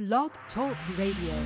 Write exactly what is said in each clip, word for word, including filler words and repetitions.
Blog Talk Radio.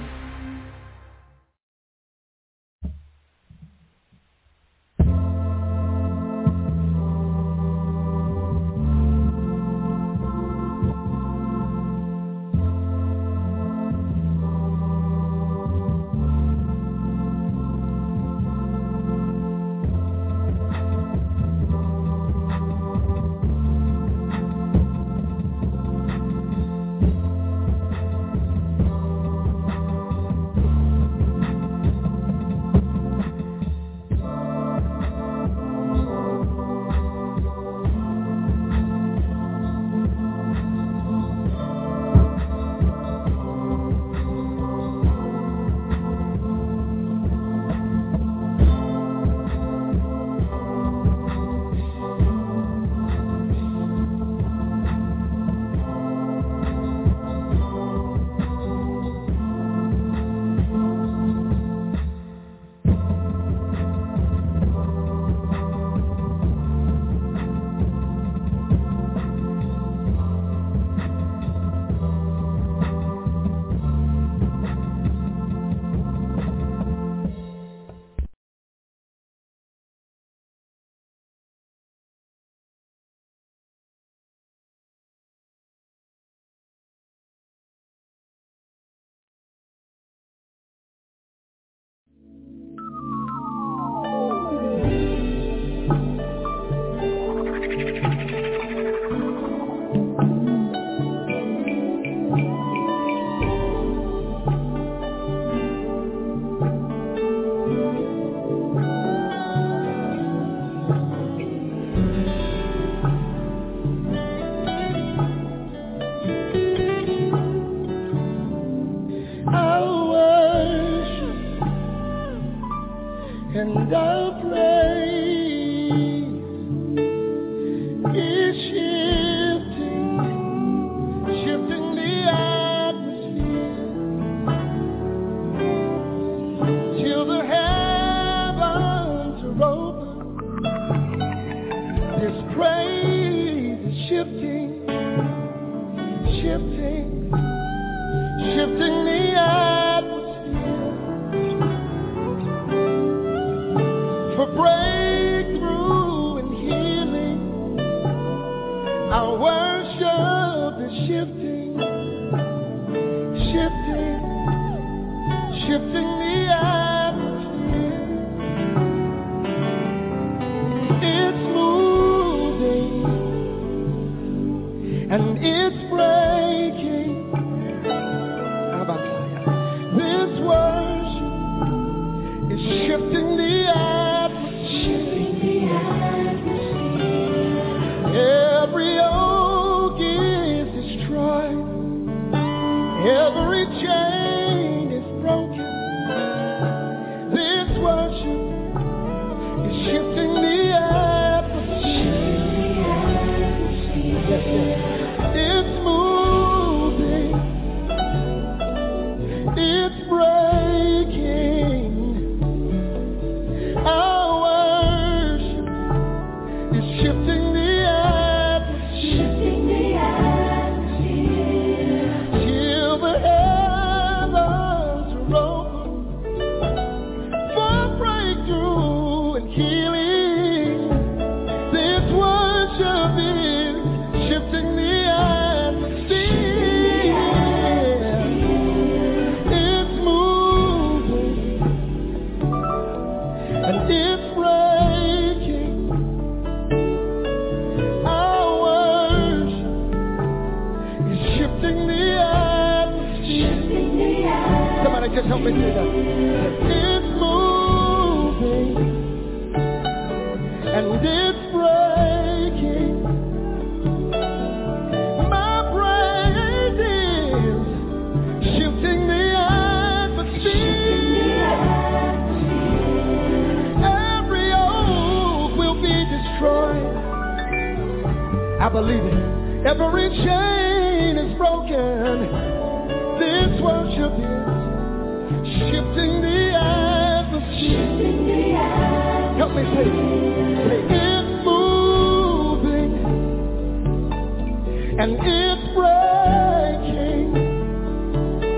And it's breaking.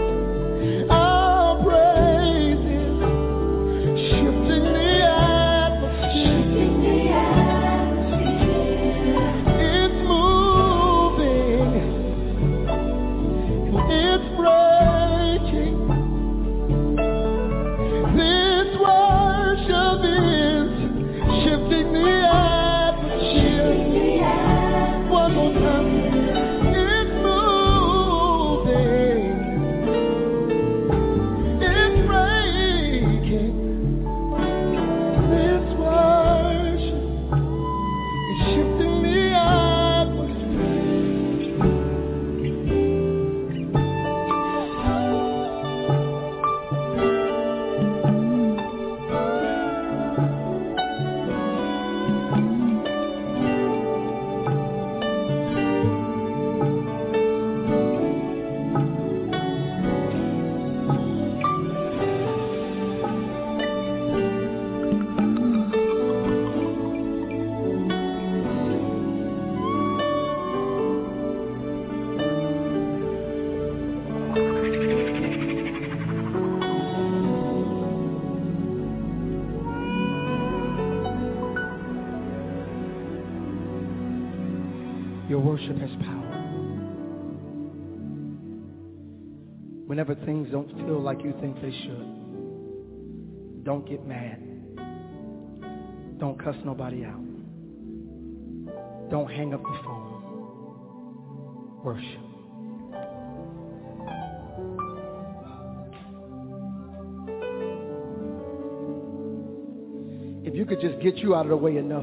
It's breaking. This worship is shifting the atmosphere. One more time. It's moving. It's breaking. This worship is shifting the Your worship has power. Whenever things don't feel like you think they should, don't get mad. Don't cuss nobody out. Don't hang up the phone. Worship. If you could just get you out of the way enough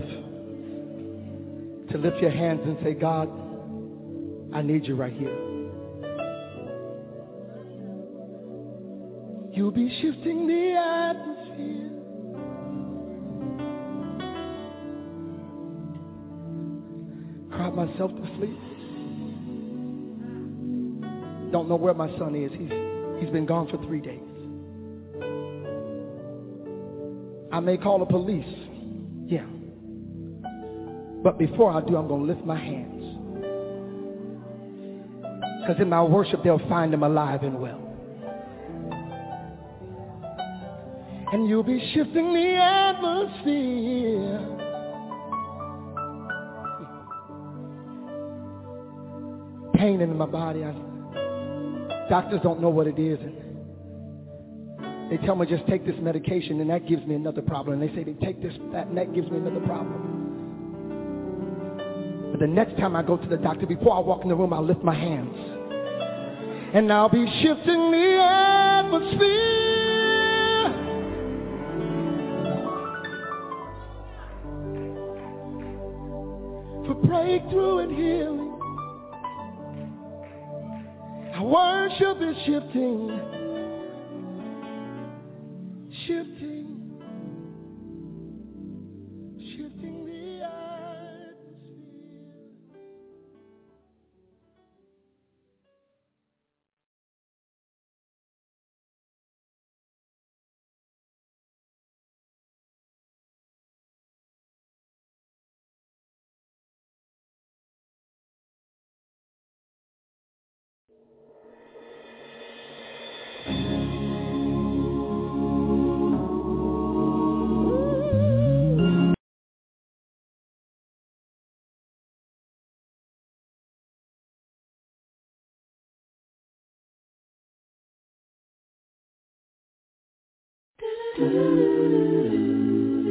to lift your hands and say, God, I need you right here. You'll be shifting the atmosphere. Cried myself to sleep. Don't know where my son is. He's, he's been gone for three days. I may call the police. Yeah. But before I do, I'm going to lift my hands. Because in my worship, they'll find him alive and well. And you'll be shifting the atmosphere. Pain in my body. I, doctors don't know what it is. And they tell me just take this medication and that gives me another problem. And they say they take this, that, and that gives me another problem. But the next time I go to the doctor, before I walk in the room, I'll lift my hands. And I'll be shifting the atmosphere. For breakthrough and healing. Our worship is shifting. Shifting. Shifting the atmosphere.